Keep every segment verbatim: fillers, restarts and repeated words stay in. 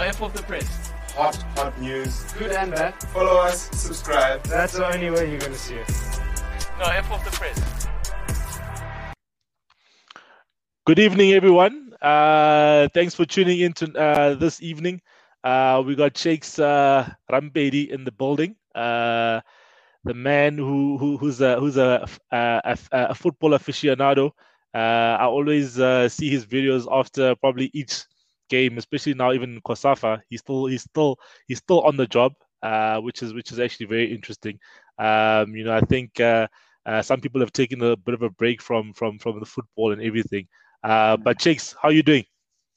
F off the press. Hot, hot news. Good and bad. Follow us, subscribe. That's the only way you're going to see us. No, F off the press. Good evening, everyone. Uh, thanks for tuning in to uh, this evening. Uh, we got Shakes uh, Rampedi in the building. Uh, the man who, who who's a who's a a, a, a football aficionado. Uh, I always uh, see his videos after probably each game, especially now even in COSAFA. He's still he's still he's still on the job, uh, which is which is actually very interesting. Um, you know, I think uh, uh, some people have taken a bit of a break from from from the football and everything. Uh, but Shakes, how are you doing?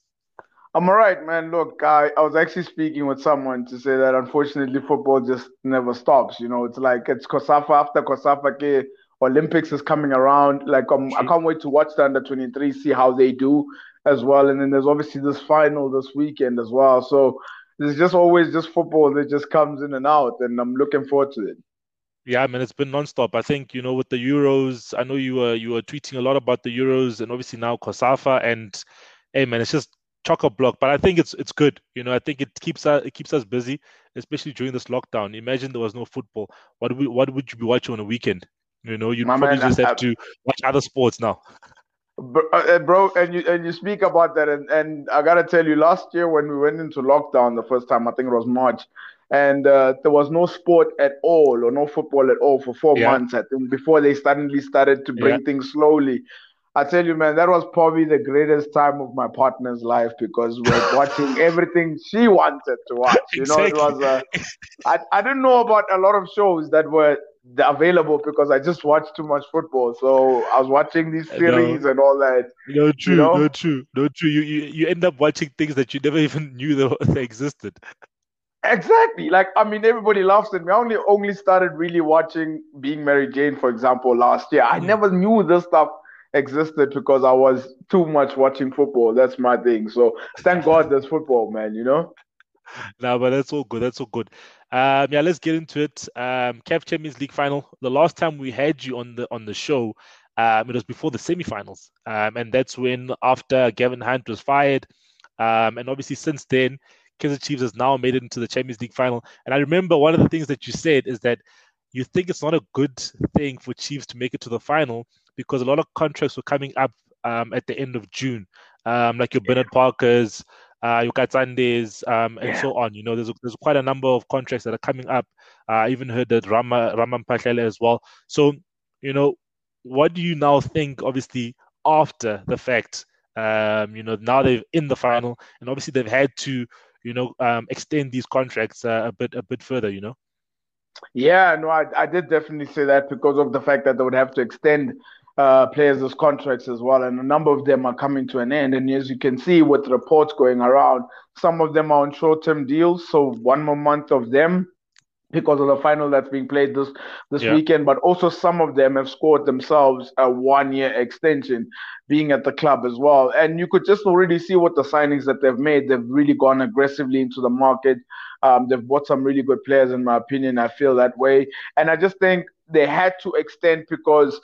I'm all right, man. Look, I, I was actually speaking with someone to say that unfortunately football just never stops. You know, it's like it's COSAFA after COSAFA. Ke Olympics is coming around. Like um, I can't wait to watch the under twenty-three, see how they do as well. And then there's obviously this final this weekend as well. So there's just always just football that just comes in and out, and I'm looking forward to it. Yeah, man, it's been nonstop. I think, you know, with the Euros, I know you were you were tweeting a lot about the Euros and obviously now COSAFA, and hey, man, it's just chock-a-block. But I think it's it's good. You know, I think it keeps us it keeps us busy, especially during this lockdown. Imagine there was no football. What would what would you be watching on a weekend? You know, you'd My probably man, just I- have I- to watch other sports now. Bro, uh, bro, and you and you speak about that, and, and I gotta tell you, last year when we went into lockdown the first time, I think it was March, and uh, there was no sport at all or no football at all for four Yeah. months. I think before they suddenly started to bring Yeah. things slowly. I tell you, man, that was probably the greatest time of my partner's life because we're watching everything she wanted to watch. You know, it was. Uh, I I didn't know about a lot of shows that were available because I just watched too much football. So I was watching these I know. series and all that. No, true, know? no, true, no, true. You, you you end up watching things that you never even knew they, they existed. Exactly. Like, I mean, everybody laughs at me. I only only started really watching Being Mary Jane, for example, last year. I Mm. never knew this stuff existed because I was too much watching football. That's my thing. So thank God there's football, man, you know? No, but that's all good. That's all good. Um, yeah, let's get into it. Um, C A F Champions League final. The last time we had you on the on the show, um, it was before the semi-finals, um, and that's when after Gavin Hunt was fired, um, and obviously since then, Kaizer Chiefs has now made it into the Champions League final. And I remember one of the things that you said is that you think it's not a good thing for Chiefs to make it to the final because a lot of contracts were coming up um, at the end of June, um, like your Bernard Parkers, uh, your Katsandes, um, and Yeah. so on. You know, there's there's quite a number of contracts that are coming up. Uh, I even heard that Rama Raman Pahlele as well. So, you know, what do you now think? Obviously, after the fact, um, you know, now they're in the final, and obviously they've had to, you know, um, extend these contracts uh, a bit a bit further. You know. Yeah, no, I, I did definitely say that because of the fact that they would have to extend uh, players' contracts as well, and a number of them are coming to an end. And as you can see with reports going around, some of them are on short-term deals, so one more month of them because of the final that's being played this this Yeah. weekend. But also some of them have scored themselves a one-year extension, being at the club as well. And you could just already see what the signings that they've made. They've really gone aggressively into the market. Um, they've bought some really good players, in my opinion. I feel that way. And I just think they had to extend because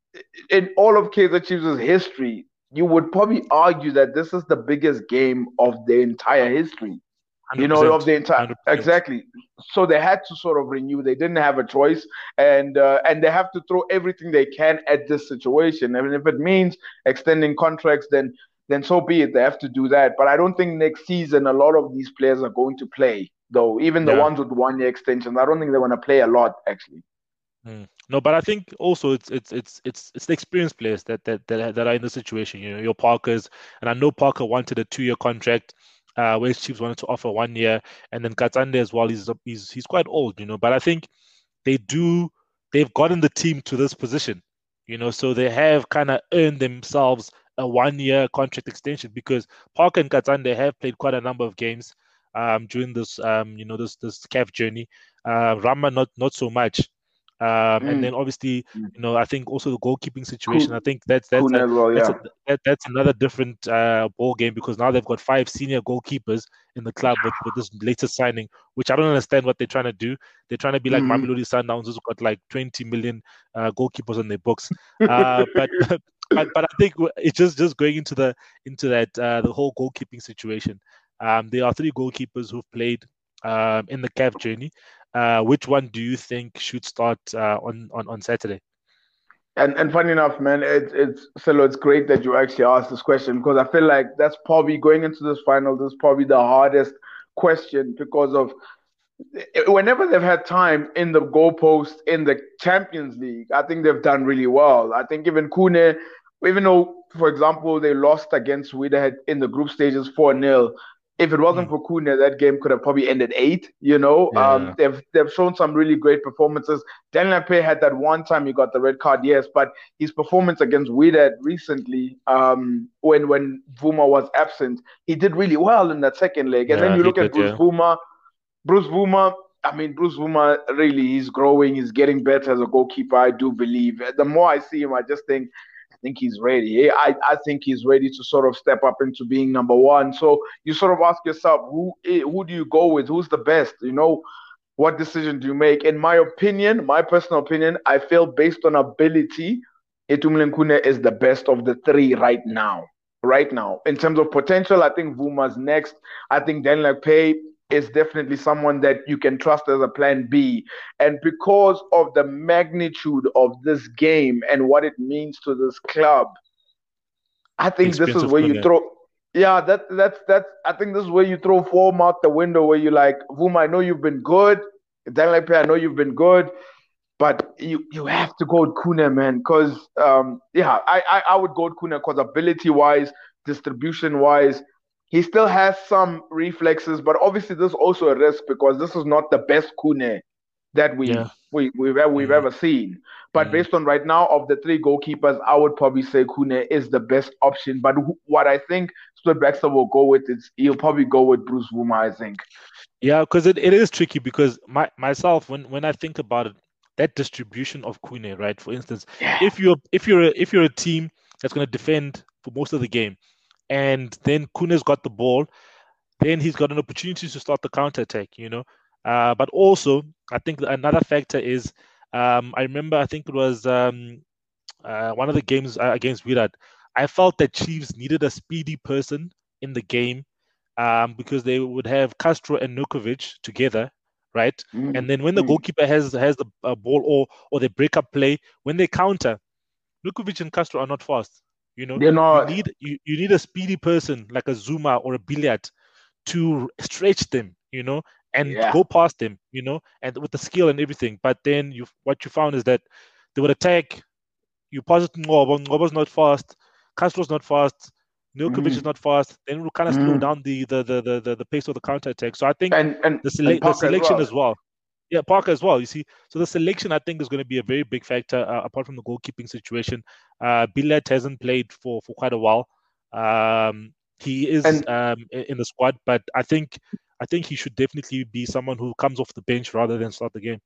in all of Kaizer Chiefs' history, you would probably argue that this is the biggest game of their entire history. You know, of the entire one hundred percent. exactly. So they had to sort of renew. They didn't have a choice, and uh, and they have to throw everything they can at this situation. I mean, if it means extending contracts, then then so be it. They have to do that. But I don't think next season a lot of these players are going to play, though. Even the Yeah. ones with one-year extensions, I don't think they're going to play a lot, actually. Mm. No, but I think also it's it's it's it's it's the experienced players that that that, that are in the situation. You know, your Parkers, and I know Parker wanted a two-year contract, uh, whereas Chiefs wanted to offer one year, and then Katsande as well. He's he's he's quite old, you know. But I think they do they've gotten the team to this position, you know, so they have kind of earned themselves a one-year contract extension because Parker and Katsande have played quite a number of games um during this um you know this this C A F journey. Uh, Rama not not so much. Um, and Mm. then obviously, Mm. you know, I think also the goalkeeping situation. Cool. I think that's that's Cool a, as well, that's, yeah. a, that, that's another different uh, ball game because now they've got five senior goalkeepers in the club with, with this latest signing, which I don't understand what they're trying to do. They're trying to be like Mhm. Mamelodi Sundowns, who's got like twenty million uh, goalkeepers on their books. Uh, but but but I think it's just just going into the into that uh, the whole goalkeeping situation. Um, there are three goalkeepers who've played um, in the C A F journey. Uh, which one do you think should start uh, on, on on Saturday? And and funny enough, man, it's it's Selo, it's great that you actually asked this question because I feel like that's probably going into this final. This is probably the hardest question because of whenever they've had time in the goalpost in the Champions League, I think they've done really well. I think even Kune, even though, for example, they lost against Wydad in the group stages four nil, if it wasn't Mm. for Kune, that game could have probably ended eight, you know. Yeah. Um, they've they've shown some really great performances. Daniel Pay had that one time he got the red card, yes, but his performance against Wydad recently, um, when when Vuma was absent, he did really well in that second leg. And then Yeah, you he look at did, Bruce yeah. Vuma, Bruce Vuma, I mean, Bruce Vuma really, he's growing, he's getting better as a goalkeeper, I do believe. The more I see him, I just think, I think he's ready. I, I think he's ready to sort of step up into being number one. So you sort of ask yourself, who who do you go with? Who's the best? You know, what decision do you make? In my opinion, my personal opinion, I feel based on ability, Etumile Nkune is the best of the three right now. Right now. In terms of potential, I think Vuma's next. I think Daniel Pay is definitely someone that you can trust as a plan B. And because of the magnitude of this game and what it means to this club, I think this is where you throw yeah, that that's that's I think this is where you throw form out the window where you're like, Vuma, I know you've been good. Daniel Pay, I know you've been good. But you, you have to go with Kune, man, because, um, yeah, I, I, I would go with Kune because ability-wise, distribution-wise, he still has some reflexes, but obviously there's also a risk because this is not the best Kune that we, Yeah. we, we've, we've Mm. ever seen. But Mm. based on right now, of the three goalkeepers, I would probably say Kune is the best option. But wh- what I think Stuart Baxter will go with is he'll probably go with Bruce Vuma, I think. Yeah, because it, it is tricky because my myself, when, when I think about it, that distribution of Kune, right? For instance, Yeah. if you're if you're a, if you're a team that's going to defend for most of the game, and then Kune's got the ball, then he's got an opportunity to start the counter attack. You know, uh, but also I think another factor is um, I remember I think it was um, uh, one of the games uh, against Wydad. I felt that Chiefs needed a speedy person in the game um, because they would have Castro and Nukovic together. Right, Mm. and then when the Mm. goalkeeper has has the uh, ball or or they break up play, when they counter, Nukovic and Castro are not fast. You know, They're not. you need you, you need a speedy person like a Zuma or a Billiard to stretch them. You know, and Yeah. go past them. You know, and with the skill and everything. But then you what you found is that they would attack. You pass it to Ngobo. Ngobo's not fast. Castro's not fast. Nukovic Mm. is not fast. Then we'll kind of slow Mm. down the the, the the the the pace of the counter attack. So I think And and, the, and sele- the Parker as selection well. as well. Yeah, Parker as well. You see, so the selection I think is going to be a very big factor uh, apart from the goalkeeping situation. Uh, Billet hasn't played for, for quite a while. Um, he is And- um, i- in the squad, but I think I think he should definitely be someone who comes off the bench rather than start the game.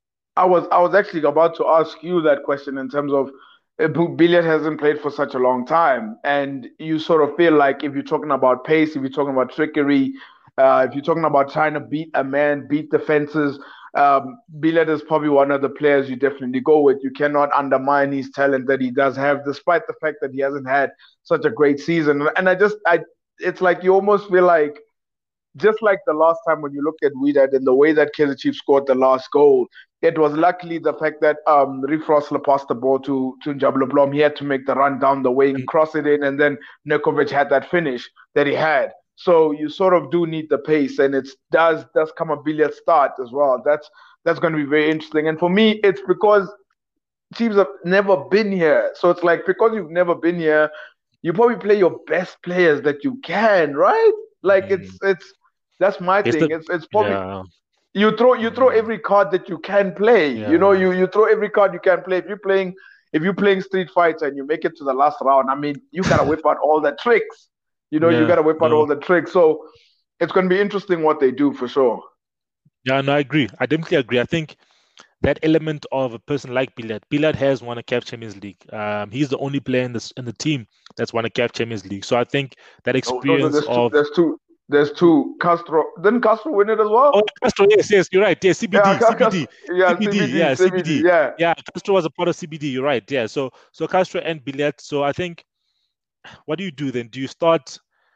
I was I was actually about to ask you that question in terms of uh, Billiard hasn't played for such a long time, and you sort of feel like if you're talking about pace, if you're talking about trickery, uh, if you're talking about trying to beat a man, beat defenses, um, Billiard is probably one of the players you definitely go with. You cannot undermine his talent that he does have, despite the fact that he hasn't had such a great season. And I just I it's like you almost feel like, just like the last time when you looked at Wydad and the way that Kaizer Chiefs scored the last goal, it was luckily the fact that um, Rick Rossler passed the ball to, to Njabula Blom. He had to make the run down the wing, Mm. cross it in, and then Nekovic had that finish that he had. So you sort of do need the pace, and it does does come a Billiard start as well. That's that's going to be very interesting. And for me, it's because Chiefs have never been here. So it's like, because you've never been here, you probably play your best players that you can, right? Like Mm. it's it's that's my It's thing. the- It's it's probably Yeah, you throw you throw Mm. every card that you can play. You know, Yeah. you you throw every card you can play. If you're playing if you're playing Street Fighter and you make it to the last round, I mean, you gotta whip out all the tricks. You know, you Yeah, gotta whip out no. all the tricks. So it's gonna be interesting what they do for sure. Yeah, no, I agree. I definitely agree. I think that element of a person like Bilal, Bilal has won a C A F Champions League. Um, he's the only player in this in the team that's won a C A F Champions League. So I think that Oh, no, no, experience there's two. of There's two. There's two. Castro didn't Castro win it as well? oh Castro, yes, yes, you're right. Yes, C B D, yeah, C B D, Cas- yeah, C B D, C B D, yeah, C B D, C B D. yeah. Yeah, Castro was a part of C B D. You're right. Yeah, so so Castro and Bilal. So I think, what do you do then? Do you start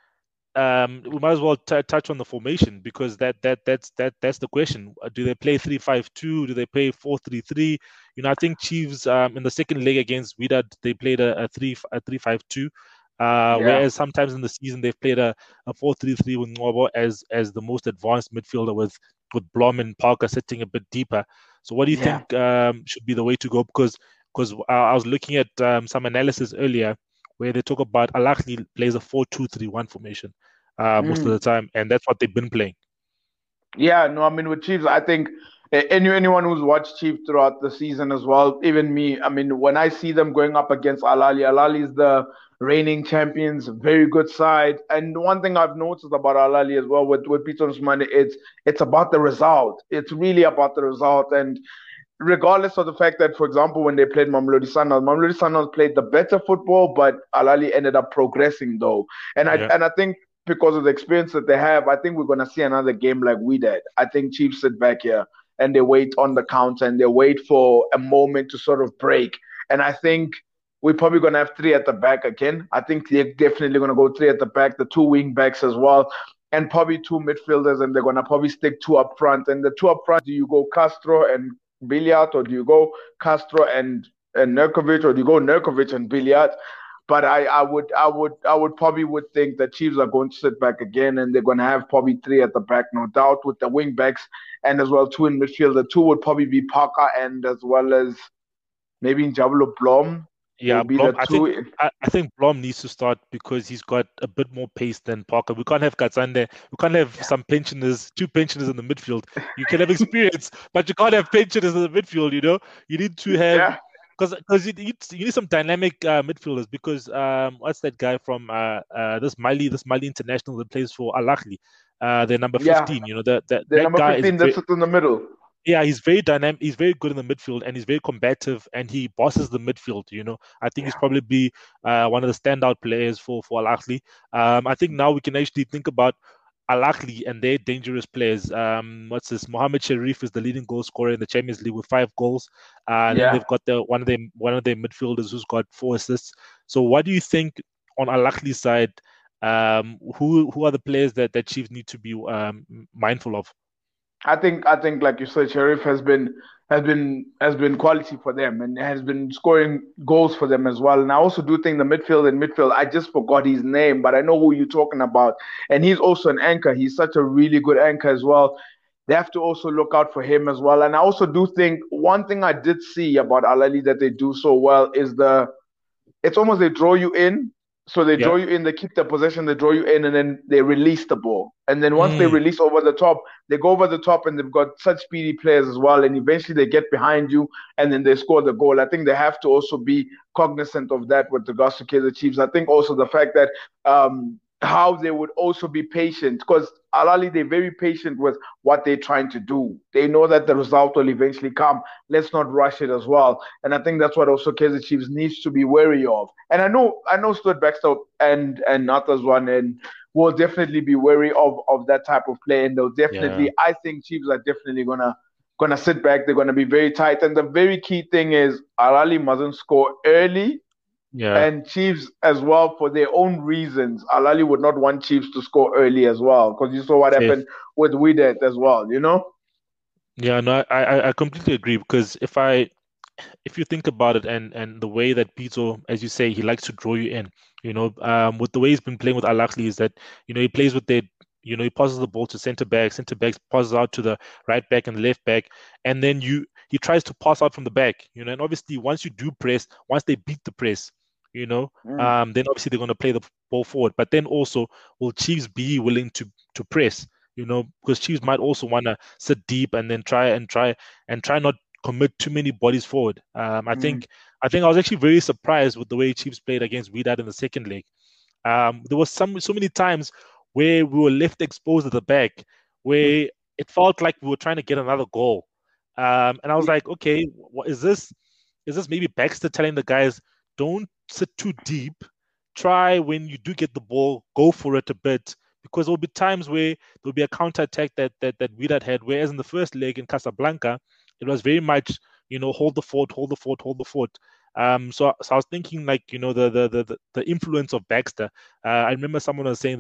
um, we might as well t- touch on the formation because that that that's that that's the question. Uh, Do they play three five two? Do they play four three three? You know, I think Chiefs um, in the second leg against Wydad they played a, a three a three five two. Uh, Yeah. whereas sometimes in the season they've played a, a four three three with Ngobo as as the most advanced midfielder with with Blom and Parker sitting a bit deeper. So what do you Yeah. think um, should be the way to go? Because because I, I was looking at um, some analysis earlier where they talk about Al Ahly plays a four two three one formation uh, most of Mm. the time, and that's what they've been playing. Yeah, no, I mean with Chiefs, I think a- any anyone who's watched Chiefs throughout the season as well, even me, I mean when I see them going up against Al Ahly, Al Ahly is the reigning champions, very good side. And one thing I've noticed about Al Ahly as well with with Peter Usmane, it's it's about the result. It's really about the result. And regardless of the fact that, for example, when they played Mamelodi Sundowns, Mamelodi Sundowns played the better football, but Al Ahly ended up progressing though. And I Yeah. and I think because of the experience that they have, I think we're gonna see another game like we did. I think Chiefs sit back here and they wait on the counter and they wait for a moment to sort of break. And I think we're probably gonna have three at the back again. I think they're definitely gonna go three at the back, the two wing backs as well, and probably two midfielders, and they're gonna probably stick two up front. And the two up front, do you go Castro and Billiard, or do you go Castro and and Nurkovic, or do you go Nurkovic and Billiard? But I, I would I would I would probably would think that Chiefs are going to sit back again and they're going to have probably three at the back, no doubt, with the wing backs and as well two in midfield. The two would probably be Parker and as well as maybe Njabulo Blom. Yeah, Will be Blom. the I two. think I, I think Blom needs to start because he's got a bit more pace than Parker. We can't have Katsande. We can't have some pensioners, two pensioners in the midfield. You can have experience, but you can't have pensioners in the midfield. You know, you need to have Yeah. because because you need you need some dynamic uh, midfielders. Because um, what's that guy from uh, uh this Mali this Mali international that plays for Al Ahly? Uh, they're number Yeah. fifteen. You know that that The that number guy is fifteen very, that sits in the middle. yeah, he's very dynamic. He's very good in the midfield, and he's very combative, and he bosses the midfield. You know, I think he's Yeah. probably be uh, one of the standout players for for Al Ahly. Um, I think now we can actually think about Al Ahly and their dangerous players. Um, what's this? Mohamed Sharif is the leading goal scorer in the Champions League with five goals. Uh, and then Yeah. they've got the one of them one of their midfielders who's got four assists. So, what do you think on Al Ahly's side? Um, who who are the players that that Chiefs need to be um, mindful of? I think I think like you said, Sheriff has been has been has been quality for them and has been scoring goals for them as well. And I also do think the midfield and midfield, I just forgot his name, but I know who you're talking about. And he's also an anchor. He's such a really good anchor as well. They have to also look out for him as well. And I also do think one thing I did see about Al Ahly that they do so well is the it's almost they draw you in. So they Yeah. draw you in, they keep the possession, they draw you in, and then they release the ball. And then once they Mm. release over the top, they go over the top and they've got such speedy players as well. And eventually they get behind you and then they score the goal. I think they have to also be cognizant of that with regards to Kaizer Chiefs. I think also the fact that um, how they would also be patient because Al Ahly, they're very patient with what they're trying to do. They know that the result will eventually come. Let's not rush it as well. And I think that's what also Kaizer Chiefs needs to be wary of. And I know I know Stuart Baxter and and others one and will definitely be wary of of that type of play. And they'll definitely, Yeah. I think Chiefs are definitely gonna gonna sit back. They're gonna be very tight. And the very key thing is Al Ahly mustn't score early. Yeah. And Chiefs as well, for their own reasons, Al Ahly would not want Chiefs to score early as well, because you saw what Safe. happened with Wydad as well, you know? Yeah, no, I, I, I completely agree because if I if you think about it and and the way that Pito, as you say, he likes to draw you in, you know, um, with the way he's been playing with Al Ahly is that, you know, he plays with the, you know, he passes the ball to centre back, centre back passes out to the right back and left back, and then you he tries to pass out from the back, you know, and obviously once you do press, once they beat the press, you know, Mm. um, then obviously they're going to play the ball forward. But then also, will Chiefs be willing to to press? You know, because Chiefs might also want to sit deep and then try and try and try not commit too many bodies forward. Um, I Mm. think I think I was actually very surprised with the way Chiefs played against Wydad in the second leg. Um, there was some so many times where we were left exposed at the back, where it felt like we were trying to get another goal. Um, and I was like, okay, what is this? Is this maybe Baxter telling the guys, don't sit too deep. Try when you do get the ball, go for it a bit. Because there will be times where there'll be a counter attack that that that Wydad had, whereas in the first leg in Casablanca, it was very much, you know, hold the fort, hold the fort, hold the fort. Um, so, so I was thinking like, you know, the the the the influence of Baxter. Uh, I remember someone was saying that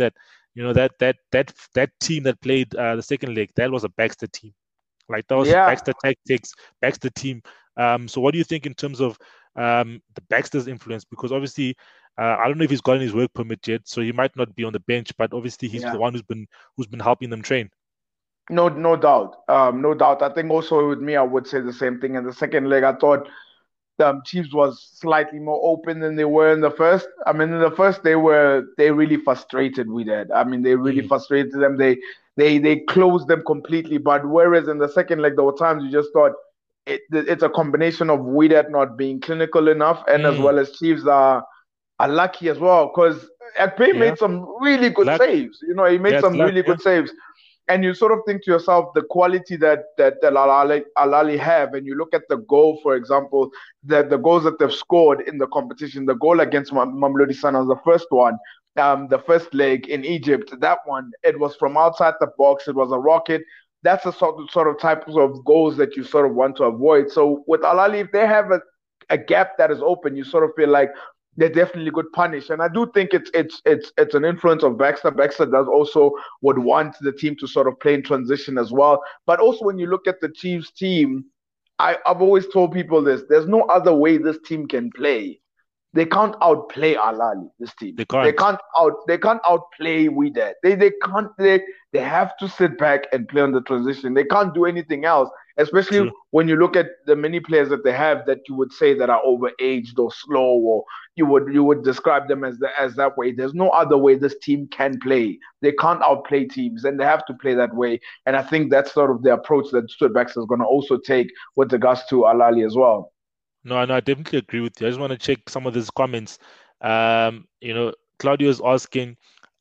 You know that that that that team that played uh, the second leg, that was a Baxter team. Like that was Yeah. Baxter tactics, Baxter team. Um, so what do you think in terms of um, the Baxter's influence? Because obviously, uh, I don't know if he's gotten his work permit yet, so he might not be on the bench. But obviously, he's Yeah. the one who's been who's been helping them train. No, no doubt. Um, no doubt. I think also with me, I would say the same thing. In the second leg, I thought um, Chiefs was slightly more open than they were in the first. I mean, in the first, they were they really frustrated with that. I mean, they really Mm. frustrated them. They they they closed them completely. But whereas in the second leg, there were times you just thought it, it's a combination of Wydad not being clinical enough, and as Mm. well as Chiefs are are lucky as well because Akpe Yeah. made some really good Luck. saves. You know, he made Yeah, it's some luck, really yeah. good saves. And you sort of think to yourself the quality that that, that Al Ahly Al Ahly have, and you look at the goal, for example, the the goals that they've scored in the competition. The goal against Mam- Mamelodi Sundowns, the first one, um, the first leg in Egypt, that one, it was from outside the box. It was a rocket. That's the sort of, sort of types of goals that you sort of want to avoid. So with Al Ahly, if they have a, a gap that is open, you sort of feel like they definitely could punish. And I do think it's it's it's it's an influence of Baxter. Baxter does also would want the team to sort of play in transition as well. But also when you look at the Chiefs team, I, I've always told people this: there's no other way this team can play. They can't outplay Al Ahly, this team. They can't. They can't out they can't outplay Wydad. They they can't they they have to sit back and play on the transition. They can't do anything else. Especially True. when you look at the many players that they have that you would say that are overaged or slow, or you would you would describe them as the, as that way. There's no other way this team can play. They can't outplay teams, and they have to play that way. And I think that's sort of the approach that Stuart Baxter is going to also take with regards to Al Ahly as well. No, no, I definitely agree with you. I just want to check some of these comments. Um, you know, Claudio is asking,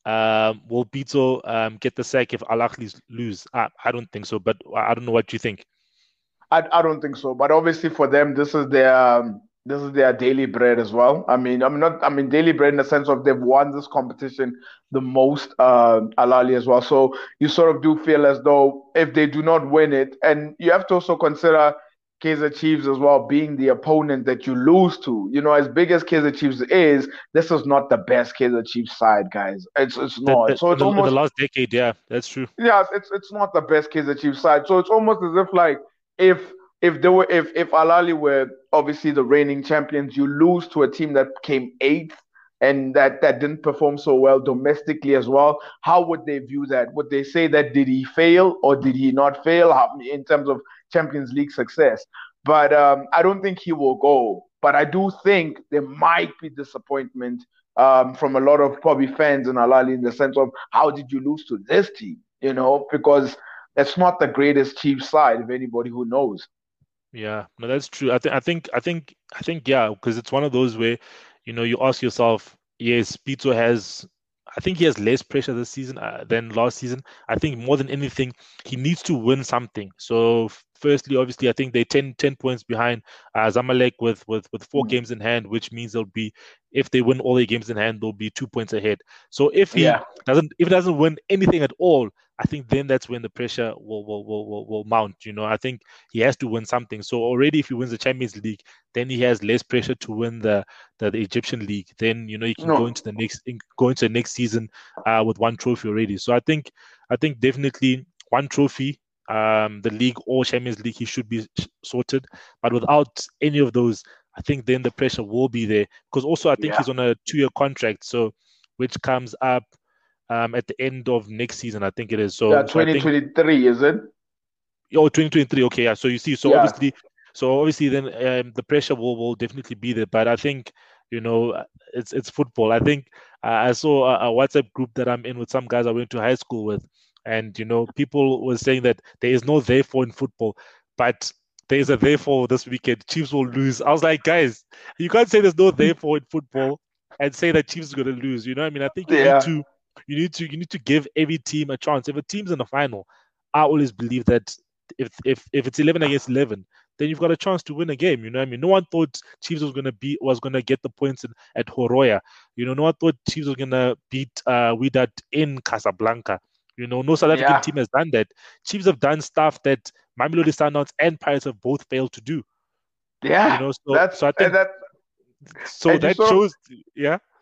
um, will Beto um, get the sack if Al Ahly lose? I, I don't think so, but I don't know what you think. I, I don't think so, but obviously for them, this is their um, this is their daily bread as well. I mean, I'm not. I mean, daily bread in the sense of they've won this competition the most, uh, Al Ahly as well. So you sort of do feel as though if they do not win it, and you have to also consider Kaizer Chiefs as well being the opponent that you lose to. You know, as big as Kaizer Chiefs is, this is not the best Kaizer Chiefs side, guys. It's it's The- not. the- So in, it's the, in the almost last decade, yeah, that's true. yeah, it's it's not the best Kaizer Chiefs side. So it's almost as if like if if there were if if Al Ahly were obviously the reigning champions, you lose to a team that came eighth and that that didn't perform so well domestically as well. How would they view that? Would they say that did he fail or did he not fail how, in terms of Champions League success? But um, I don't think he will go. But I do think there might be disappointment um, from a lot of probably fans in Al Ahly in the sense of how did you lose to this team? You know, because that's not the greatest Chiefs side, if anybody who knows. Yeah, no, that's true. I think, I think, I think, I think, yeah, because it's one of those where, you know, you ask yourself, yes, Pito has, I think he has less pressure this season uh, than last season. I think more than anything, he needs to win something. So, f- firstly, obviously, I think they're ten, ten points behind uh, Zamalek with with with four Mm. games in hand, which means they'll be, if they win all their games in hand, they'll be two points ahead. So, if he Yeah, doesn't, if he doesn't win anything at all, I think then that's when the pressure will will will will, will mount. You know, I think he has to win something. So already, if he wins the Champions League, then he has less pressure to win the the, the Egyptian League. Then you know he can go no, into the next in, go into the next season uh, with one trophy already. So I think I think definitely one trophy, um, the league or Champions League, he should be sh- sorted. But without any of those, I think then the pressure will be there because also I think yeah, he's on a two-year contract, so which comes up um, at the end of next season, I think it is. yeah. So so I think twenty twenty-three, is it? oh, twenty twenty-three. Okay, yeah. So you see, so Yeah, obviously, so obviously, then um, the pressure will, will definitely be there. But I think you know, uh, it's it's football. I think uh, I saw a, a WhatsApp group that I'm in with some guys I went to high school with, and you know, people were saying that there is no therefore in football, but there is a therefore this weekend. Chiefs will lose. I was like, guys, you can't say there's no therefore in football and say that Chiefs is going to lose. You know, what I mean, I think you need yeah, to, you need to, you need to give every team a chance. If a team's in the final, I always believe that if if if it's eleven against eleven, then you've got a chance to win a game. You know what I mean? No one thought Chiefs was gonna be was gonna get the points in, at Horoya. You know, no one thought Chiefs was gonna beat uh Wydad in Casablanca. You know, no South African yeah, team has done that. Chiefs have done stuff that Mamelodi Sundowns and Pirates have both failed to do. You yeah. know, so That's so I and think that, so and you that sort of shows, yeah.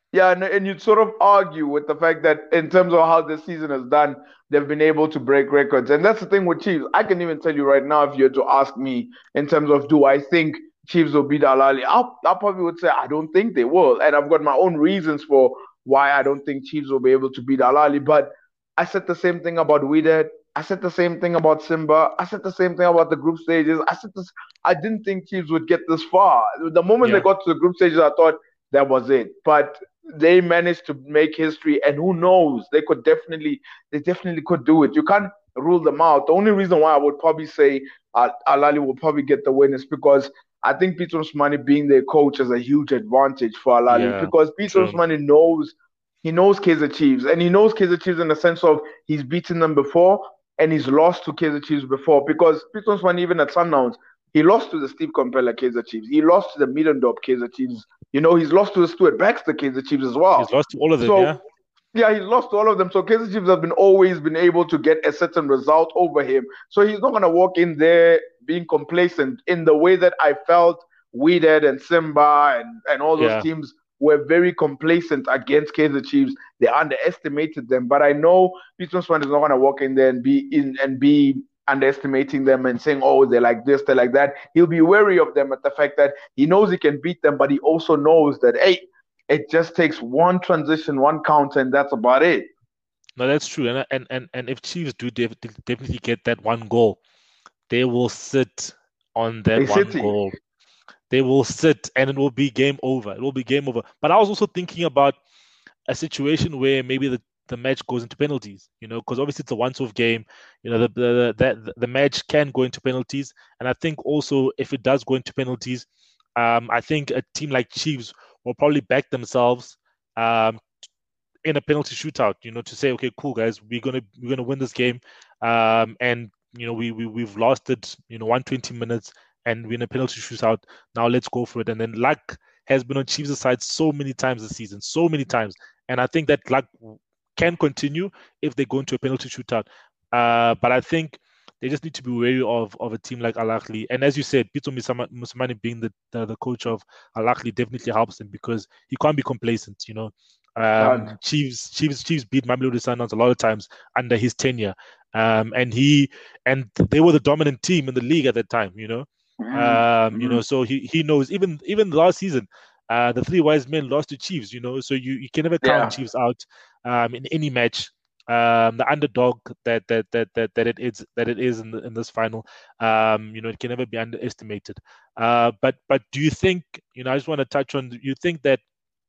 Yeah, and, and you'd sort of argue with the fact that in terms of how this season has done, they've been able to break records. And that's the thing with Chiefs. I can even tell you right now, if you were to ask me in terms of do I think Chiefs will beat Al Ahly, I'll, I probably would say I don't think they will. And I've got my own reasons for why I don't think Chiefs will be able to beat Al Ahly. But I said the same thing about Wydad. I said the same thing about Simba. I said the same thing about the group stages. I said this. I didn't think Chiefs would get this far. The moment they Yeah. got to the group stages, I thought that was it. But they managed to make history, and who knows? They could definitely, they definitely could do it. You can't rule them out. The only reason why I would probably say uh, Al Ahly will probably get the win is because I think Peter Osmani being their coach is a huge advantage for Al Ahly Yeah. because Peter True. Osmani knows he knows Kaizer Chiefs, and he knows Kaizer Chiefs in the sense of he's beaten them before and he's lost to Kaizer Chiefs before because Peter Osmani even at Sundowns he lost to the Steve Compella Kaizer Chiefs. He lost to the Middendorp Kaizer Chiefs. You know, he's lost to the Stuart Baxter Kaizer Chiefs as well. He's lost to all of them, So yeah. yeah, he's lost to all of them. So Kaizer Chiefs have been always been able to get a certain result over him. So he's not gonna walk in there being complacent in the way that I felt Wydad and Simba and, and all those Yeah. teams were very complacent against Kaizer Chiefs. They underestimated them. But I know Peter Swan is not gonna walk in there and be in and be underestimating them and saying, oh, they're like this, they're like that. He'll be wary of them at the fact that he knows he can beat them, but he also knows that, hey, it just takes one transition, one counter, and that's about it. No, that's true. And and and, and if Chiefs do def- definitely get that one goal, they will sit on that Hey, one City. goal. They will sit and it will be game over. It will be game over. But I was also thinking about a situation where maybe the, the match goes into penalties, you know, because obviously it's a once-off game. You know, the, the the the match can go into penalties, and I think also if it does go into penalties, um, I think a team like Chiefs will probably back themselves um in a penalty shootout. You know, to say, okay, cool guys, we're gonna we're gonna win this game, um, and you know we we we've lost it, you know, one hundred twenty minutes, and we're in a penalty shootout. Now let's go for it. And then luck has been on Chiefs' side so many times this season, so many times. And I think that luck can continue if they go into a penalty shootout. Uh, but I think they just need to be wary of, of a team like Al Ahly. And as you said, Pito Musamani being the, the, the coach of Al Ahly definitely helps them because he can't be complacent, you know. Um, Can't. Chiefs, Chiefs, Chiefs beat Mamelodi Sundowns a lot of times under his tenure, um, and he and they were the dominant team in the league at that time, you know. Um, you know, so he he knows even even last season, uh, the three wise men lost to Chiefs, you know, so you, you can never count Yeah. Chiefs out um, in any match. Um, the underdog that that that that that it is that it is in the, in this final, um, you know, it can never be underestimated. Uh, but but do you think, you know, I just want to touch on, do you think that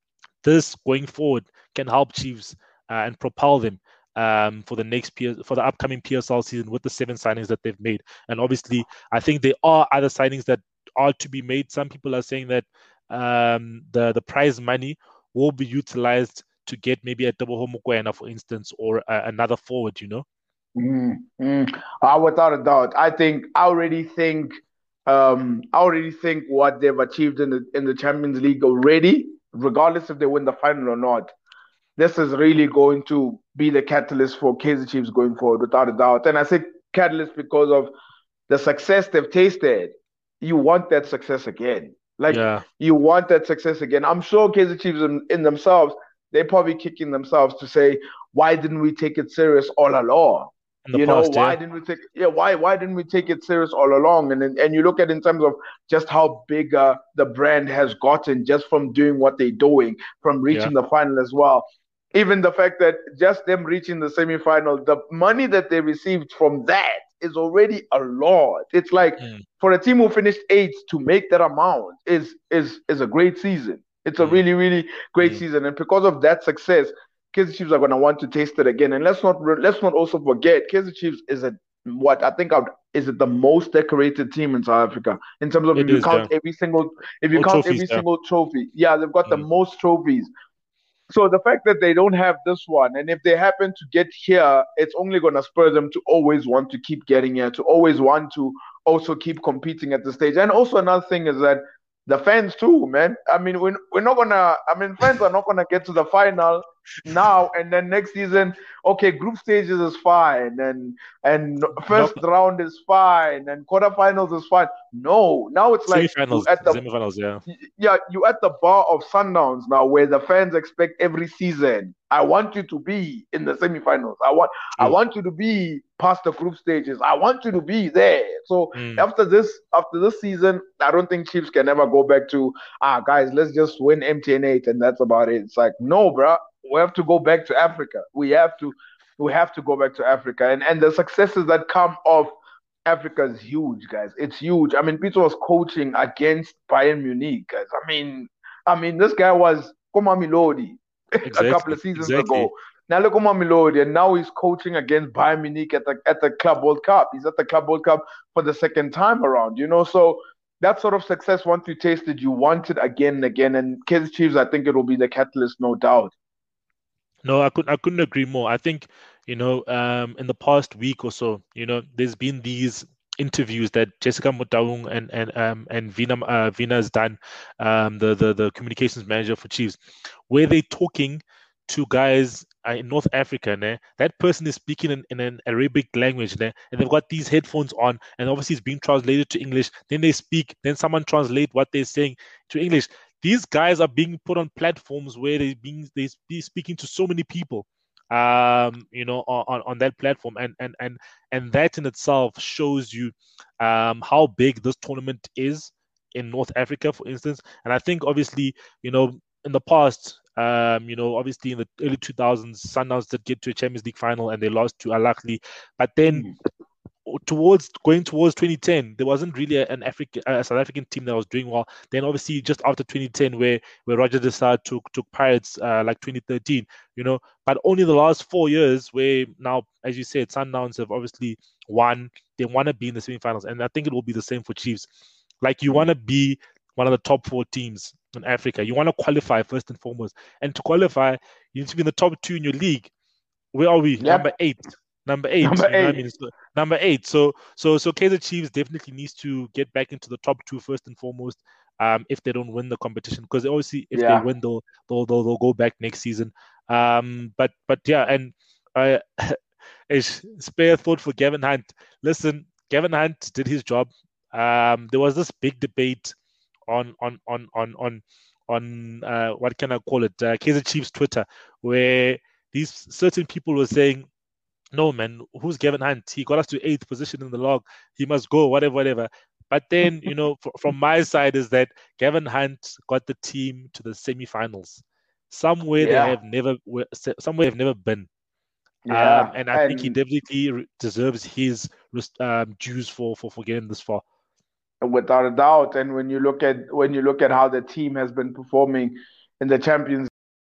this going forward can help Chiefs uh, and propel them um, for the next P- for the upcoming P S L season with the seven signings that they've made? And obviously, I think there are other signings that are to be made. Some people are saying that um, the the prize money will be utilized to get maybe a double Mokoena, for instance, or uh, another forward. You know. Mm, mm. Uh, without a doubt, I think I already think um, I already think what they've achieved in the in the Champions League already, regardless if they win the final or not. This is really going to be the catalyst for Kaizer Chiefs going forward, without a doubt. And I say catalyst because of the success they've tasted. You want that success again. Like Yeah. you want that success again. I'm sure Kaizer Chiefs in, in themselves, they're probably kicking themselves to say, why didn't we take it serious all along? In the You past, know, why yeah. didn't we take yeah, why why didn't we take it serious all along? And then- and you look at in terms of just how big uh, the brand has gotten just from doing what they're doing, from reaching the final as well. Even the fact that just them reaching the semifinal, the money that they received from that is already a lot. It's like Mm. for a team who finished eighth to make that amount is is is a great season. It's a Mm. really really great Mm. season, and because of that success, Kaizer Chiefs are going to want to taste it again. And let's not let's not also forget, Kaizer Chiefs is a what I think of is it the most decorated team in South Africa in terms of It if you is, count yeah. every single if you All count trophies, every yeah. single trophy. Yeah, they've got the Mm. most trophies. So the fact that they don't have this one, and if they happen to get here, it's only going to spur them to always want to keep getting here, to always want to also keep competing at the stage. And also another thing is that The fans too, man. I mean, we're, we're not gonna. I mean, fans are not gonna get to the final now and then next season. Okay, group stages is fine, and and first Nope. round is fine, and quarterfinals is fine. No, now it's like you Semi-finals, at the semi-finals, yeah. yeah, you at the bar of Sundowns now, where the fans expect every season. I want you to be in the semifinals. I want, I True. want you to be past the group stages. I want you to be there. So Mm. after this, after this season, I don't think Chiefs can ever go back to ah guys, let's just win M T N eight and that's about it. It's like no, bro, we have to go back to Africa. We have to, we have to go back to Africa, and and the successes that come of Africa is huge, guys. It's huge. I mean, Peter was coaching against Bayern Munich, guys. I mean, I mean, this guy was Koma Milodi Exactly. a couple of seasons exactly. ago. Now look at Milodi, and now he's coaching against Bayern Munich at the at the Club World Cup. He's at the Club World Cup for the second time around. You know, so that sort of success, once you taste it, you want it again and again. And Kaizer Chiefs, I think it will be the catalyst, no doubt. No, I couldn't. I couldn't agree more. I think you know, um, in the past week or so, you know, there's been these interviews that Jessica Motaung and and um and Vina uh, Vina has done, um, the the the communications manager for Chiefs, where they're talking to guys uh, in North Africa. Ne? That person is speaking in, in an Arabic language, ne? And they've got these headphones on, and obviously it's being translated to English. Then they speak, then someone translate what they're saying to English. These guys are being put on platforms where they being they be speaking to so many people, um, you know, on, on that platform, and and and and that in itself shows you um, how big this tournament is in North Africa, for instance. And I think obviously, you know, in the past, um, you know, obviously in the early two thousands, Sundowns did get to a Champions League final and they lost to Al Ahly, but then. Mm. Towards going towards twenty ten, there wasn't really an African, a South African team that was doing well. Then obviously just after twenty ten, where where Roger Desai took took Pirates, uh, like twenty thirteen, you know. But only the last four years, where now, as you said, Sundowns have obviously won. They want to be in the semifinals, and I think it will be the same for Chiefs. Like you want to be one of the top four teams in Africa. You want to qualify first and foremost, and to qualify, you need to be in the top two in your league. Where are we? Yep. Number eight. Number eight, number eight. You know I mean? So, number eight. So, so, so Kaizer Chiefs definitely needs to get back into the top two first and foremost. Um, if they don't win the competition, because obviously, if yeah. they win, they'll, they'll they'll they'll go back next season. Um, but but yeah, and uh, spare thought for Gavin Hunt. Listen, Gavin Hunt did his job. Um, there was this big debate on on on on on on uh, what can I call it? Uh, Kaizer Chiefs Twitter, where these certain people were saying, no, man, who's Gavin Hunt? He got us to eighth position in the log. He must go, whatever, whatever. But then, you know, f- from my side is that Gavin Hunt got the team to the semi-finals. Somewhere yeah. they have never, somewhere they've never been. Yeah. Um, and I and think he definitely deserves his um, dues for, for, for getting this far. Without a doubt. And when you look at when you look at how the team has been performing in the Champions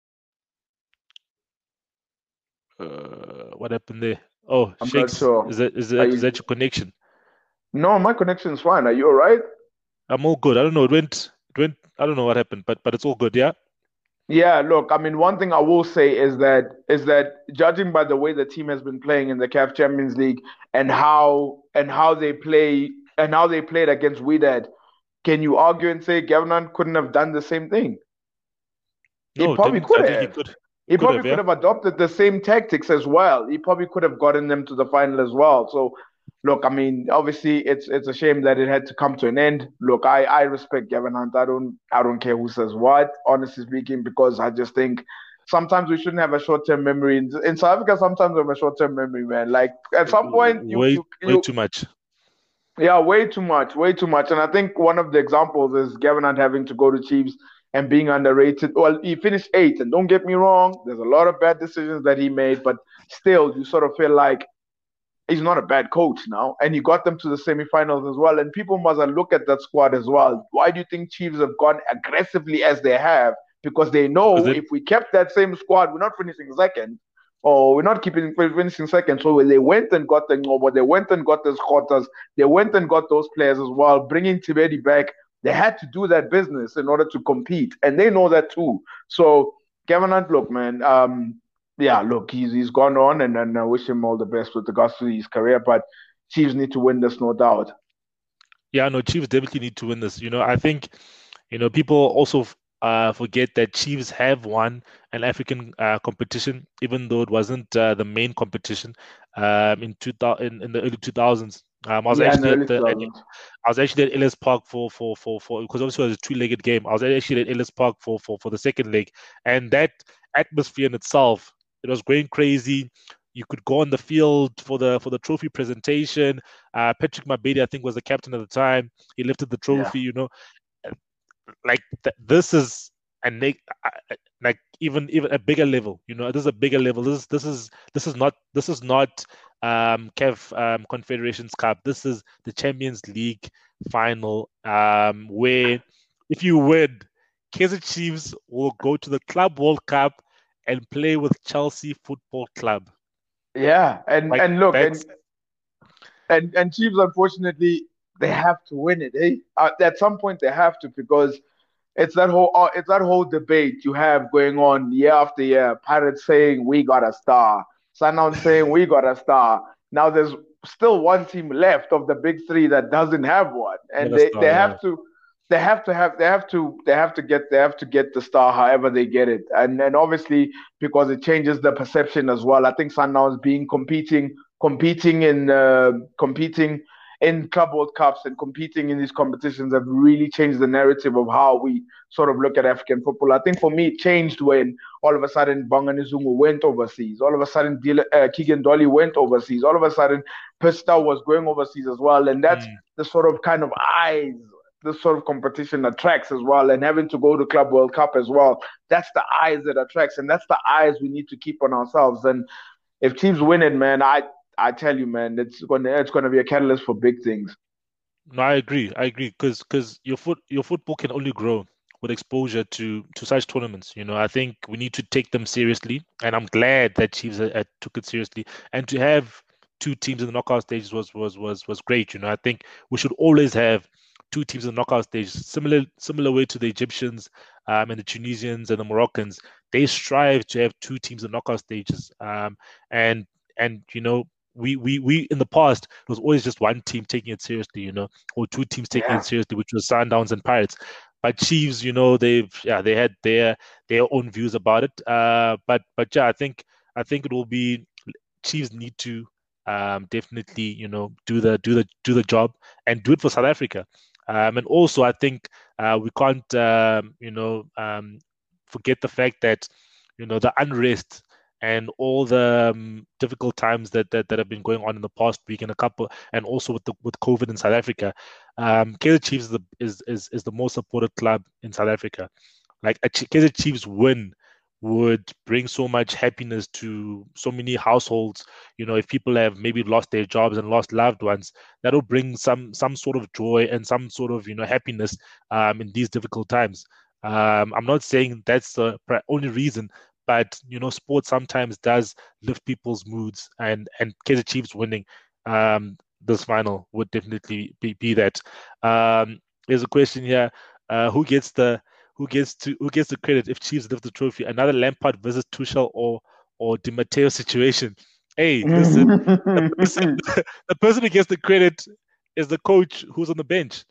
Uh, what happened there? Oh, I'm Shakes. not sure. Is that is that, you... is that your connection? No, my connection's fine. Are you all right? I'm all good. I don't know. It went. It went. I don't know what happened, but but it's all good. Yeah. Yeah. Look, I mean, one thing I will say is that is that judging by the way the team has been playing in the C A F Champions League and how and how they play and how they played against Wydad, can you argue and say Gavin Hunt couldn't have done the same thing? He no, probably could have. He could. He could probably have, could yeah. have adopted the same tactics as well. He probably could have gotten them to the final as well. So, look, I mean, obviously, it's it's a shame that it had to come to an end. Look, I, I respect Gavin Hunt. I don't I don't care who says what, honestly speaking, because I just think sometimes we shouldn't have a short-term memory. In, in South Africa, sometimes we have a short-term memory, man. Like, at some point, you... Way, you, way you, too much. Yeah, way too much, way too much. And I think one of the examples is Gavin Hunt having to go to Chiefs and being underrated. Well, he finished eighth, and don't get me wrong, there's a lot of bad decisions that he made, but still, you sort of feel like he's not a bad coach now, and he got them to the semifinals as well. And people must look at that squad as well. Why do you think Chiefs have gone aggressively as they have? Because they know if we kept that same squad, we're not finishing second, or we're not keeping finishing second. So they went and got the Ngobo, they went and got the Scotters, they went and got those players as well, bringing Tibedi back. They had to do that business in order to compete, and they know that too. So, Gavin Hunt, look, man, um, yeah, look, he's he's gone on, and, and I wish him all the best with regards to his career. But Chiefs need to win this, no doubt. Yeah, no, Chiefs definitely need to win this. You know, I think, You know, people also uh, forget that Chiefs have won an African uh, competition, even though it wasn't uh, the main competition um, in two thousand in, in the early two thousands. Um, I was Yeah, in the actually at early the at, two thousands. I was actually at Ellis Park for for for for because obviously it was a two-legged game. I was actually at Ellis Park for for for the second leg, and that atmosphere in itself, it was going crazy. You could go on the field for the for the trophy presentation. Uh, Patrick Mabedi, I think, was the captain at the time. He lifted the Yeah. trophy. You know, like th- this is a neg- uh, uh, like even even a bigger level. You know, this is a bigger level. This is this is this is not this is not um C A F um, Confederations Cup. This is the Champions League final, um, where if you win, Kaizer Chiefs will go to the Club World Cup and play with Chelsea Football Club. Yeah, and Like and look, and that's and and Chiefs, unfortunately, they have to win it. Eh? Uh, at some point, they have to because it's that whole uh, it's that whole debate you have going on year after year. Pirates saying we got a star, Sundown saying we got a star. Now there's still one team left of the big three that doesn't have one, and gonna they they start. Yeah. have to. They have to have they have to they have to get they have to get the star however they get it, and and obviously because it changes the perception as well. I think Sundowns being competing competing in uh, competing in Club World Cups and competing in these competitions have really changed the narrative of how we sort of look at African football. I think for me, it changed when all of a sudden Bongani Zungu went overseas. All of a sudden, Dil- uh, Keegan Dolly went overseas. All of a sudden, Pista was going overseas as well. And that's Mm. the sort of kind of eyes this sort of competition attracts as well. And having to go to Club World Cup as well, that's the eyes that attracts. And that's the eyes we need to keep on ourselves. And if teams win it, man, I I tell you, man, it's gonna it's gonna be a catalyst for big things. No, I agree. I agree because because your foot your football can only grow with exposure to to such tournaments. You know, I think we need to take them seriously, and I'm glad that Chiefs uh, uh, took it seriously. And to have two teams in the knockout stages was was was was great. You know, I think we should always have two teams in the knockout stage, similar similar way to the Egyptians um, and the Tunisians and the Moroccans. They strive to have two teams in knockout stages, um, and and you know we we we in the past it was always just one team taking it seriously, you know, or two teams taking Yeah, it seriously, which was Sundowns and Pirates. But Chiefs, you know, they've yeah they had their their own views about it. Uh, but but yeah, I think I think it will be Chiefs need to um, definitely you know do the do the do the job and do it for South Africa. Um, and also, I think uh, we can't um, you know um, forget the fact that you know the unrest and all the um, difficult times that, that that have been going on in the past week and a couple, and also with the with COVID in South Africa, um, Kaizer Chiefs is the is, is is the most supported club in South Africa. Like a Ch- Kaizer Chiefs win would bring so much happiness to so many households. You know, if people have maybe lost their jobs and lost loved ones, that'll bring some some sort of joy and some sort of you know happiness um, in these difficult times. Um, I'm not saying that's the pri- only reason, but you know, sport sometimes does lift people's moods, and and Kaizer Chiefs winning um, this final would definitely be, be that. Um, there's a question here: uh, who gets the who gets to who gets the credit if Chiefs lift the trophy? Another Lampard versus Tuchel or or Di Matteo situation. Hey, listen, the person, the person who gets the credit is the coach who's on the bench.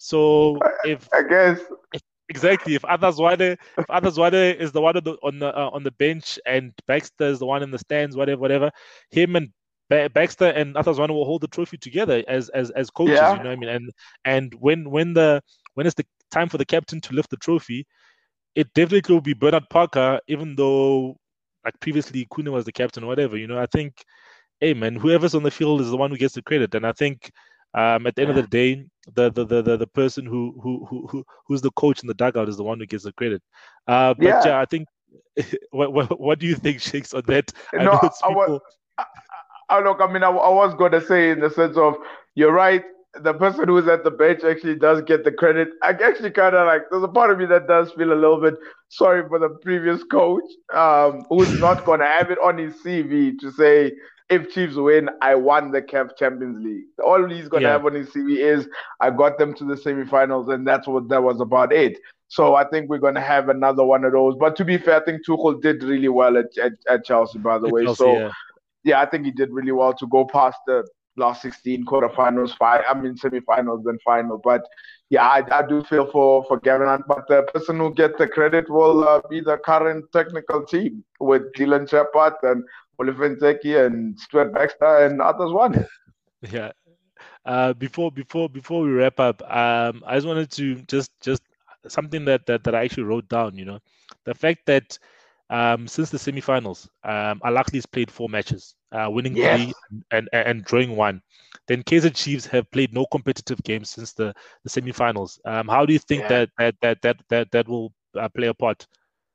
So if I guess. exactly if others Wade if others Wade is the one on the on the, uh, on the bench and Baxter is the one in the stands, whatever, whatever, him and ba- Baxter and others one will hold the trophy together as as as coaches. You Yeah, know what I mean? And and when when the when it's the time for the captain to lift the trophy, it definitely will be Bernard Parker, even though like previously Kuna was the captain or whatever. You know, I think, hey man, whoever's on the field is the one who gets the credit. And I think um, at the end of yeah, the day, the the, the, the, the person who, who who who who's the coach in the dugout is the one who gets the credit. Uh, but yeah. yeah, I think what, what what do you think, Shakes, on that? I No, know I, it's I was. people. I, I, look, I mean, I, I was going to say in the sense of you're right. The person who's at the bench actually does get the credit. I actually kind of like. There's a part of me that does feel a little bit sorry for the previous coach, um, who's not going to have it on his C V to say if Chiefs win, I won the C A F Champions League. All he's going to Yeah, have on his C V is I got them to the semifinals, and that's what that was about it. So I think we're going to have another one of those. But to be fair, I think Tuchel did really well at, at, at Chelsea, by the at way. Chelsea. So Yeah, yeah, I think he did really well to go past the last sixteen, quarterfinals, five, I mean semifinals, then final. But yeah, I, I do feel for for Gavin Hunt, but the person who gets the credit will uh, be the current technical team with Dylan Shepard and Oliver Zeki and Stuart Baxter and others won it. Yeah. Uh, before before before we wrap up, um, I just wanted to just just something that, that that I actually wrote down. You know, the fact that um, since the semifinals, um, Al Ahly's played four matches, uh, winning Yes. three and, and and drawing one. Then Kaizer Chiefs have played no competitive games since the the semifinals. Um, how do you think Yeah. that that that that that that will uh, play a part?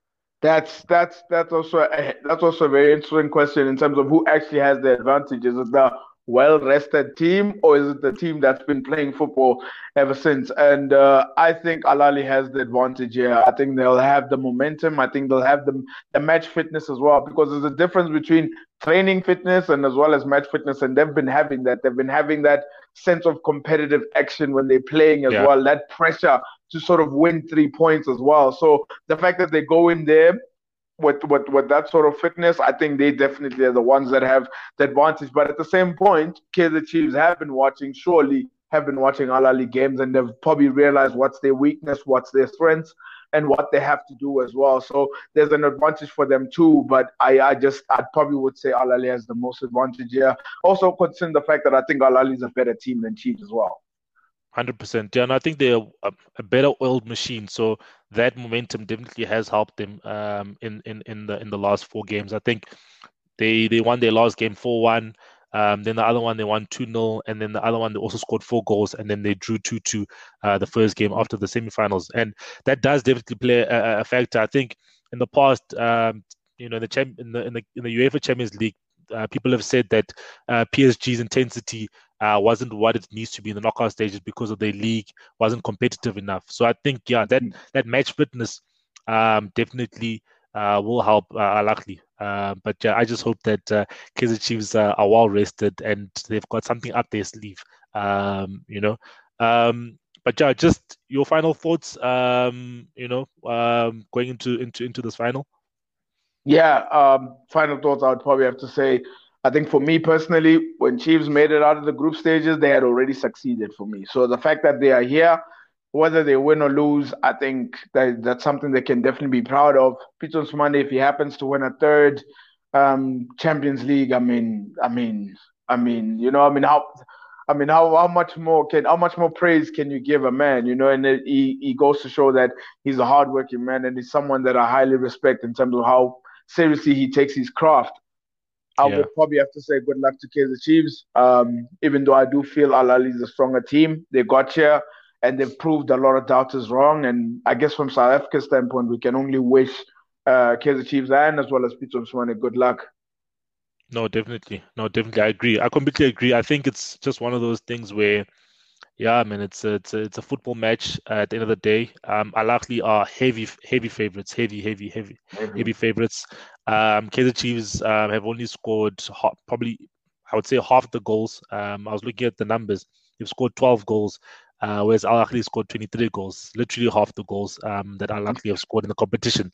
That's that's that's also a, that's also a very interesting question in terms of who actually has the advantage. Is it the well-rested team or is it the team that's been playing football ever since? And uh, I think Al Ahly has the advantage here. I think they'll have the momentum. I think they'll have the the match fitness as well because there's a difference between training fitness and as well as match fitness, and they've been having that. They've been having that sense of competitive action when they're playing as Yeah. well. That pressure to sort of win three points as well. So the fact that they go in there with, with with that sort of fitness, I think they definitely are the ones that have the advantage. But at the same point, Kaizer Chiefs have been watching, surely have been watching Al Ahly games, and they've probably realized what's their weakness, what's their strengths, and what they have to do as well. So there's an advantage for them too. But I, I just I probably would say Al Ahly has the most advantage here. Also considering the fact that I think Al Ahly is a better team than Chiefs as well. one hundred percent. Yeah, and I think they're a, a better oiled machine. So that momentum definitely has helped them um, in, in, in the in the last four games. I think they they won their last game four one. Um, then the other one they won two nil, and then the other one they also scored four goals, and then they drew two two uh, the first game after the semifinals. And that does definitely play a, a factor. I think in the past, um, you know, in the, champ, in the in the in the UEFA Champions League, uh, people have said that uh, P S G's intensity uh, wasn't what it needs to be in the knockout stages because of their league wasn't competitive enough. So I think, yeah, that that match fitness um, definitely uh, will help uh, Al Ahly. Uh, but yeah, I just hope that uh, Kaizer Chiefs uh, are well rested and they've got something up their sleeve. Um, you know. Um, but yeah, just your final thoughts. Um, you know, um, going into into into this final. Yeah, um, final thoughts I would probably have to say. I think for me personally, when Chiefs made it out of the group stages, they had already succeeded for me. So the fact that they are here, whether they win or lose, I think that that's something they can definitely be proud of. Peter Sumane, if he happens to win a third um, Champions League, I mean, I mean, I mean, you know, I mean, how, I mean, how how much more can how much more praise can you give a man, you know? And it, he he goes to show that he's a hardworking man and he's someone that I highly respect in terms of how seriously he takes his craft. I Yeah. would probably have to say good luck to Kaizer Chiefs. Um, even though I do feel Al Ahly is a stronger team, they got here and they've proved a lot of doubters wrong. And I guess from South Africa's standpoint, we can only wish uh, Kaizer Chiefs and as well as Peter Mswane good luck. No, definitely. No, definitely. I agree. I completely agree. I think it's just one of those things where, yeah, I mean, it's a, it's a, it's a football match at the end of the day. Um, Al Ahly are heavy, heavy favorites, heavy, heavy, heavy, heavy favorites. Um, Kaizer Chiefs um, have only scored ha- probably, I would say, half the goals. Um, I was looking at the numbers. They've scored twelve goals, uh, whereas Al Ahly scored twenty-three goals, literally half the goals um, that Al Ahly have scored in the competition.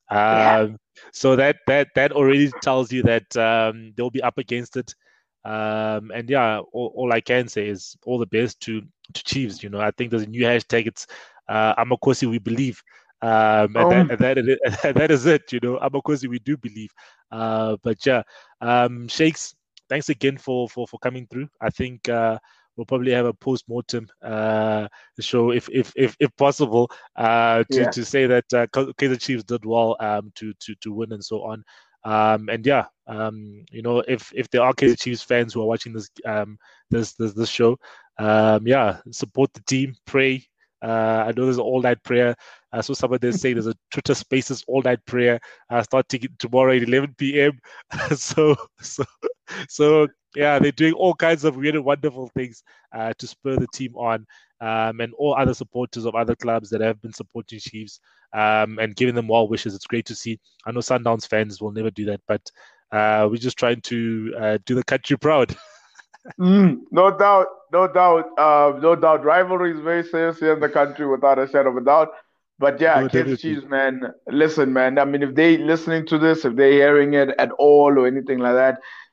Um, so that that that already tells you that um, they'll be up against it. Um, and yeah, all, all I can say is all the best to to Chiefs. You know, I think there's a new hashtag. It's uh, Amakosi we believe. Um, and, Um, that, and that it is, that is it. You know, Amakosi we do believe. Uh, but yeah, um, Shakes, thanks again for for for coming through. I think uh, we'll probably have a post mortem uh, show if if if if possible uh, to Yeah. to say that uh, Kaizer Chiefs did well um, to to to win and so on. Um, and yeah, um, you know, if if there are Kaizer Chiefs fans who are watching this um this this this show, um, yeah, support the team, pray. Uh, I know there's an all-night prayer. I saw somebody say there's a Twitter Spaces all-night prayer uh, starting tomorrow at eleven p.m. so so so yeah, they're doing all kinds of weird and wonderful things uh, to spur the team on, um, and all other supporters of other clubs that have been supporting Chiefs um, and giving them well wishes. It's great to see. I know Sundowns fans will never do that, but uh, we're just trying to uh, do the country proud. Mm, no doubt, no doubt, uh, no doubt. Rivalry is very serious here in the country without a shadow of a doubt. But yeah, No, Kaizer definitely. Chiefs, man, listen, man. I mean, if they listening to this, if they're hearing it at all or anything like that,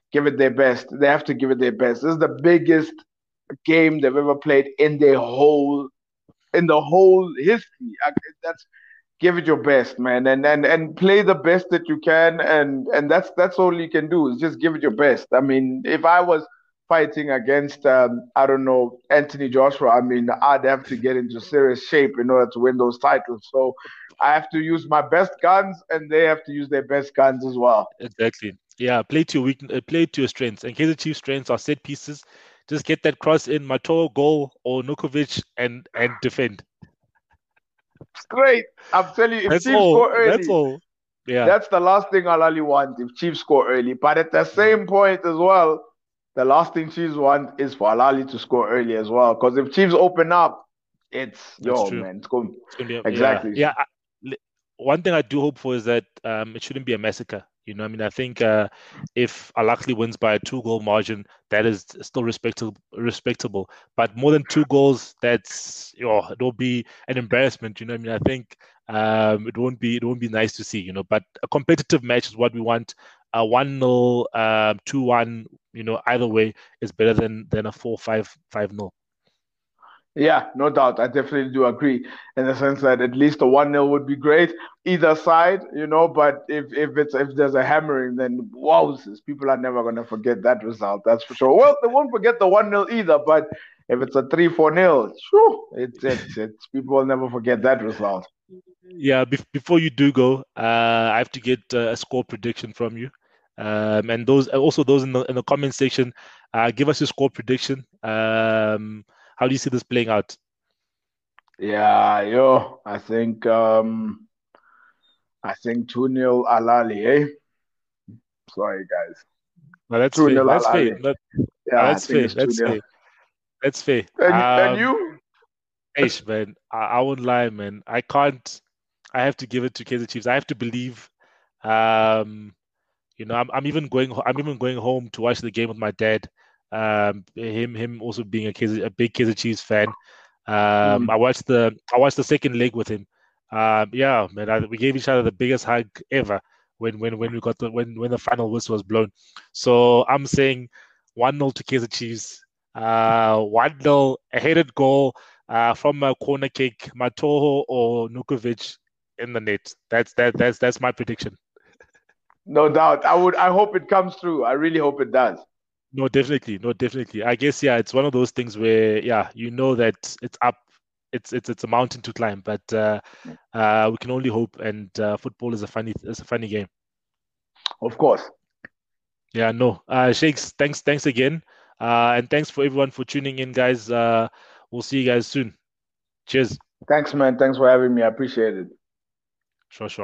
give it their best. They have to give it their best. This is the biggest game they've ever played in their whole in the whole history. That's give it your best, man, and and and play the best that you can, and and that's that's all you can do is just give it your best. I mean, if I was fighting against um, I don't know Anthony Joshua, I mean, I'd have to get into serious shape in order to win those titles. So I have to use my best guns, and they have to use their best guns as well. Exactly. Yeah, play to your weak, uh, play to your strengths. And Kaizer Chiefs' strengths are set pieces. Just get that cross in, Matoro goal or Nukovic, and and defend. It's great. I'm telling you, if That's Chiefs all. score early, That's all. Yeah. that's the last thing Al Ahly want if Chiefs score early. But at the same point as well, the last thing Chiefs want is for Al Ahly to score early as well. Because if Chiefs open up, it's That's yo true. man, it's going It's gonna be a- exactly. Yeah. yeah I, li- one thing I do hope for is that um, it shouldn't be a massacre. You know, I mean, I think uh, if Al Ahly wins by a two-goal margin, that is still respectable. Respectable, but more than two goals, that's you know, it will be an embarrassment. You know, I mean, I think um, it won't be it won't be nice to see. You know, but a competitive match is what we want. A one nil, um, two one. You know, either way is better than than a four five five nil. Yeah, no doubt. I definitely do agree in the sense that at least a one nil would be great, either side, you know, but if, if it's if there's a hammering, then wowzers, people are never gonna forget that result, that's for sure. Well, they won't forget the one nil either, but if it's a three four nil, shoo, it's it's it's people will never forget that result. Yeah, be- before you do go, uh, I have to get uh, a score prediction from you. Um, and those also those in the in the comment section, uh, give us your score prediction. Um, how do you see this playing out? Yeah, yo, I think um I think two nil Al Ahly, eh? Sorry guys. Well, that's two fair. nil Al That's fair. Ahly. That, Yeah, I that's think fair. it's two That's nil. fair. That's fair. And and Um, you? Ish, man, I, I won't lie, man. I can't. I have to give it to Kaizer Chiefs. I have to believe. Um, you know, I'm I'm even going. I'm even going home to watch the game with my dad. Um, him him also being a Kaizer, a big Kaizer Chiefs fan. Um, Mm. I watched the I watched the second leg with him. Um, yeah, man, I, we gave each other the biggest hug ever when when when we got the when when the final whistle was blown. So I'm saying one nil to Kaizer Chiefs. Uh, one nil, a headed goal uh, from a corner kick, Matoho or Nukovic in the net. That's that that's that's my prediction. No doubt. I would I hope it comes through. I really hope it does. No, definitely, no, definitely. I guess yeah, it's one of those things where yeah, you know that it's up, it's it's it's a mountain to climb, but uh, uh, we can only hope. And uh, football is a funny is a funny game. Of course. Yeah, no. Uh, Shakes, thanks, thanks again, uh, and thanks for everyone for tuning in, guys. Uh, we'll see you guys soon. Cheers. Thanks, man. Thanks for having me. I appreciate it. Sure, sure.